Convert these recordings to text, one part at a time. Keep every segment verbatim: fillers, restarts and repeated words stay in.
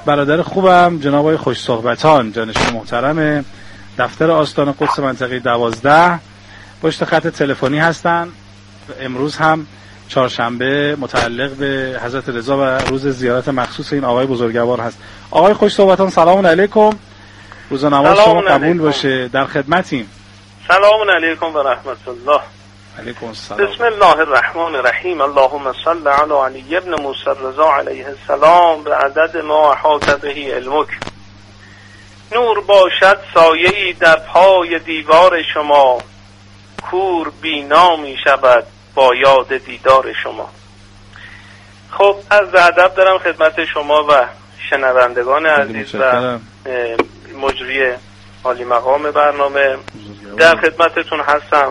برادر خوبم جناب آقای خوش صحبتان، جانشین محترم دفتر آستان قدس منطقه دوازده پشت خط تلفنی هستن. امروز هم چهارشنبه متعلق به حضرت رضا و روز زیارت مخصوص این آقای بزرگوار هست. آقای خوش صحبتان سلام علیکم، روز نماز شما قبول باشه، در خدمتیم. سلام علیکم و رحمت الله. علیکم السلام. بسم الله الرحمن الرحیم. اللهم صل علی علی ابن موسی رضا علیه السلام به عدد ما احاط به علمک. نور باشد سایه‌ای در پای دیوار شما، کور بینا می شود با یاد دیدار شما. خب از ادب دارم خدمت شما و شنوندگان عزیز و مجری عالی مقام برنامه، در خدمتتون هستم.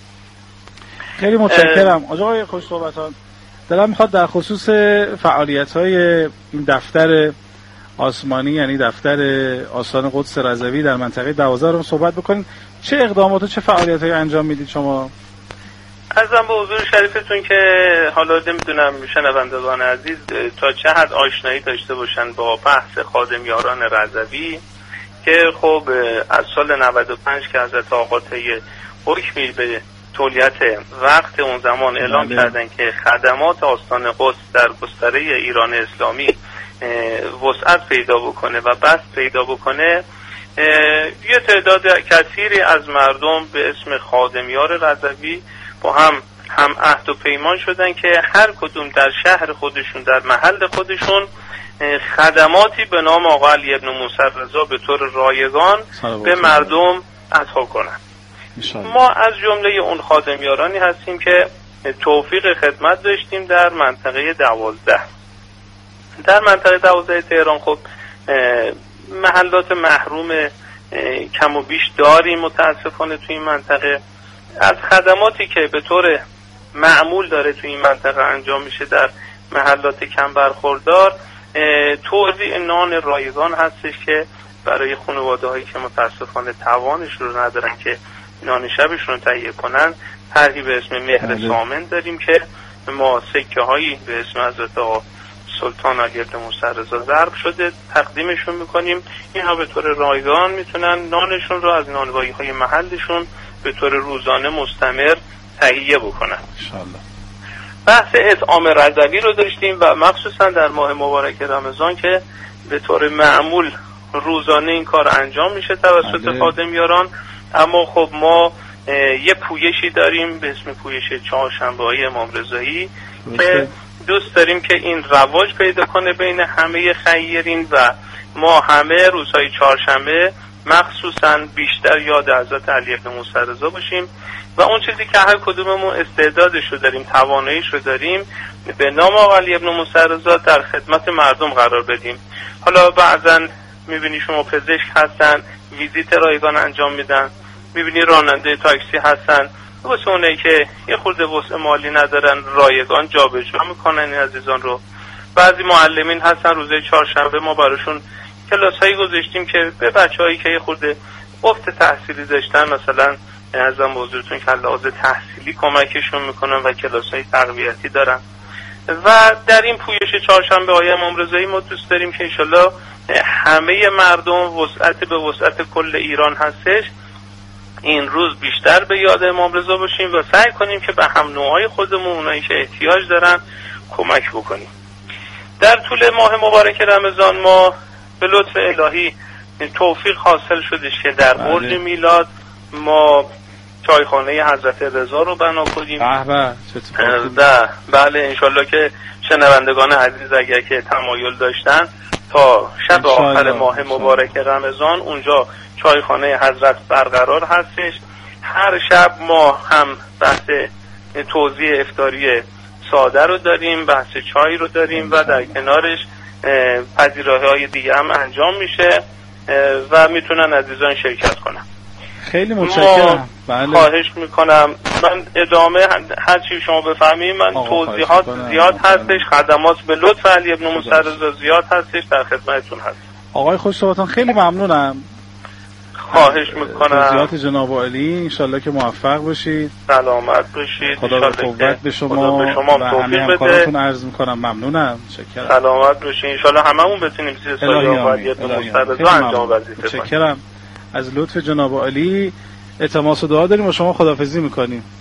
خیلی متشکرم. آقای خوش صحبتان، دلم میخواد در خصوص فعالیت‌های این دفتر آسمانی یعنی دفتر آستان قدس رضوی در منطقه دوازده رو صحبت بکنیم. چه اقدامات و چه فعالیت‌هایی انجام میدید شما؟ عرضم به حضور شریفتون که حالا نمیدونم شنوندگان عزیز تا چه حد آشنایی داشته باشن با بحث خادمیاران رضوی که خب از سال نود و پنج که حضرت آقا طی حکمی به تولیت وقت اون زمان اعلام بله. کردن که خدمات آستان قدس در گستره ایران اسلامی وسعت پیدا بکنه و بسط پیدا بکنه، یه تعداد کثیری از مردم به اسم خادمیار رضوی با هم هم عهد و پیمان شدن که هر کدوم در شهر خودشون در محل خودشون خدماتی به نام آقا علی ابن موسی رضا به طور رایگان به مردم عطا کنن. ما از جمله اون خادمیارانی هستیم که توفیق خدمت داشتیم در منطقه دوازده. در منطقه دوازده تهران خب محلات محروم کم و بیش داریم متاسفانه توی این منطقه. از خدماتی که به طور معمول داره توی این منطقه انجام میشه در محلات کم برخوردار، توزیع نان رایگان هستش که برای خانواده هایی که متاسفانه توانش رو ندارن که نان شبشون رو تهیه کنن، طرحی به اسم مهر سامن داریم که ما سکه هایی به اسم حضرت آقا سلطان علی ابن موسی رضا ضرب شده تقدیمشون میکنیم. اینها به طور رایگان میتونن نانشون رو از نانوایی های محلشون به طور روزانه مستمر تهیه بکنن. انشالله. بحث اطعام رضوی رو داشتیم و مخصوصا در ماه مبارک رمضان که به طور معمول روزانه این کار انجام میشه توسط خادمیاران، اما خب ما یه پویشی داریم به اسم پویش چهارشنبه‌های امام رضایی که دوست داریم که این رواج پیدا کنه بین همه خیرین و ما همه روزهای چهارشنبه مخصوصا بیشتر یاد حضرت علی ابن موسی رضا باشیم و اون چیزی که هر کدوممون استعدادش رو داریم، تواناییش رو داریم، به نام آقا علی ابن موسی رضا در خدمت مردم قرار بدیم. حالا بعضا میبینی شما پزشک هستن ویزیت رایگان انجام میدن، میبینی راننده تاکسی هستن واسه اونایی که یه خورده وسع مالی ندارن رایگان جابجا میکنن این عزیزان رو. بعضی معلمین هستن روزه چهارشنبه ما براشون کلاسایی گذاشتیم که به بچه‌هایی که یه خورده افت تحصیلی داشتن، مثلا ازم حضورتون که لحاظ تحصیلی کمکشون میکنن و کلاسای تقویتی دارن. و در این پویش چهارشنبه های امام رضایی ما دوست داریم که انشالله همه مردم وسعت به وسعت کل ایران هستش، این روز بیشتر به یاد امام رضا باشیم و سعی کنیم که به هم نوعای خودمون اونایی که احتیاج دارن کمک بکنیم. در طول ماه مبارک رمضان ما به لطف الهی توفیق حاصل شدش که در برج میلاد ما چایخانه حضرت رضا رو بنا کنیم. بله بله انشالله که شنوندگان عزیز اگر که تمایل داشتن تا شب آخر ماه مبارک رمضان اونجا چایخانه حضرت برقرار هستش. هر شب ما هم بحث توزیع افطاری ساده رو داریم، بحث چای رو داریم و در کنارش پذیرایی‌های دیگه هم انجام میشه و میتونن عزیزان شرکت کنن. خیلی متشکرم. بله. خواهش میکنم من ادامه هر چی شما بفهمید من توضیحات زیاد هستش، خدمات به لطف علی ابن موسی رضا زیاد هستش، در خدمتتون هست. آقای خوش صحبتان خیلی ممنونم. خواهش میکنم. توضیحات جناب عالی، انشالله که موفق باشید، سلامت باشید، خدا به قوت به شما به شما و همه همکاراتون عرض میکنم ممنونم. شکرم. سلامت باشید، انشالله هممون بتونیم زیر سایه وضعیت مسترد انجام وظیفه کنیم. شکرم از لطف جناب عالی. التماس و دعا داریم و شما خداحافظی میکنیم.